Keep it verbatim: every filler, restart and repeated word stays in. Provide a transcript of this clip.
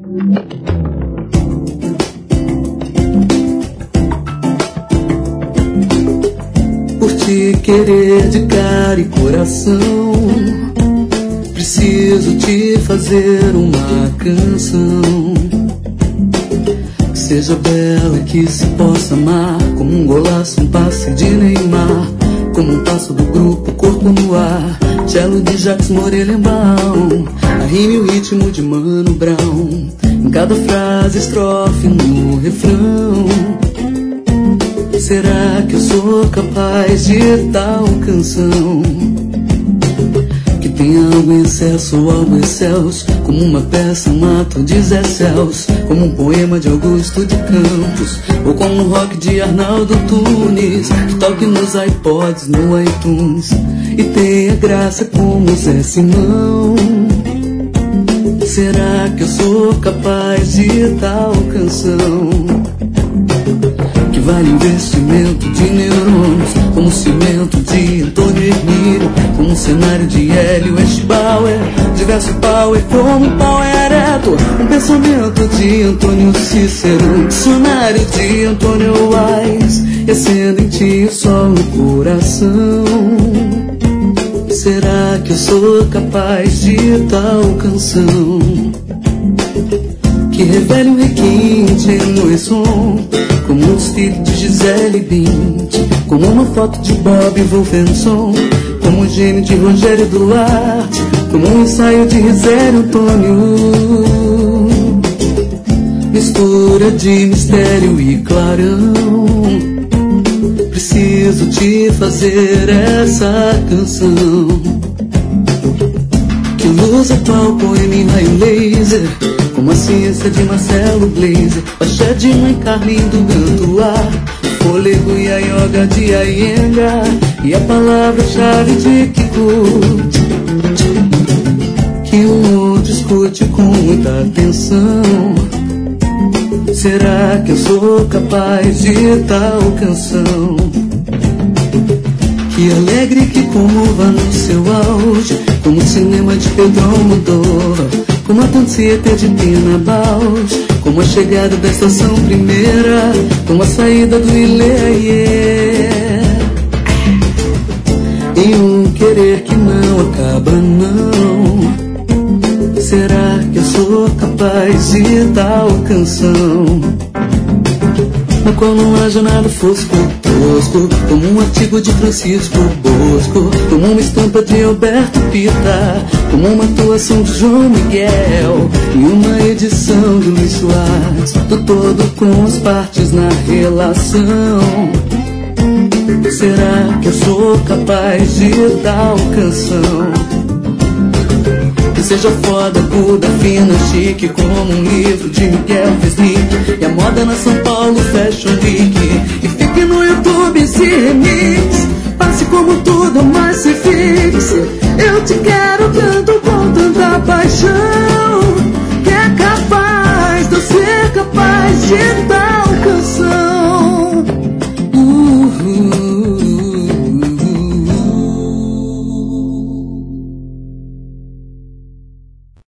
Por te querer de cara e coração, preciso te fazer uma canção que seja bela, que se possa amar, como um golaço, um passe de Neymar, como um passo do grupo, corpo no ar, cello de Jacques Morelenbaum, a rima e o ritmo de Mano Brown, em cada frase, estrofe, no refrão. Será que eu sou capaz de tal canção que tem algo em excesso ou algo excelso, como uma peça, um ato de Zé Celso, como um poema de Augusto de Campos, ou como um rock de Arnaldo Tunes, que toque nos iPods, no iTunes, e tenha graça como Zé Simão? Será que eu sou capaz de tal canção que vale investimento de neurônios, como cimento de Antônio Hermílio, como um cenário de Hélio Eschbauer, diverso power como um pau ereto, um pensamento de Antônio Cícero, um dicionário de Antônio Wise, e acenda em ti o sol no coração. Será que eu sou capaz de tal canção que revele um requinte no e som, como um desfile de Gisele Bündchen, como uma foto de Bob Wolfenson, como um gênio de Rogério Duarte, como um ensaio de Risério Antônio, mistura de mistério e clarão. Preciso te fazer essa canção que luz atual, poema em raio laser, como a ciência de Marcelo Blazer, Axé de Mãe Carlindo Gantuá, fôlego e a yoga de Iyengar, e a palavra-chave de Kikuchi, que o mundo escute com muita atenção. Será que eu sou capaz de tal canção que alegre, que comova no seu auge, como o cinema de Pedro Almodóvar, como a Anchieta de Pina Bausch, como a chegada da estação primeira, como a saída do Ileie, e um querer que não acaba não. Será que eu sou capaz de tal canção na qual não haja nada fosco, tosco, como um artigo de Francisco Bosco, como uma estampa de Alberto Pita, como uma atuação de João Miguel e uma edição de Luiz Soares, do todo com as partes na relação. Será que eu sou capaz de tal canção que seja foda, aguda, fina, chique, como um livro de Miguel Wisnik, e a moda na São Paulo Fashion Week, e fique no YouTube esse remix, passe como tudo, mas se fixe. Eu te quero tanto, com tanta paixão, que é capaz de eu ser capaz de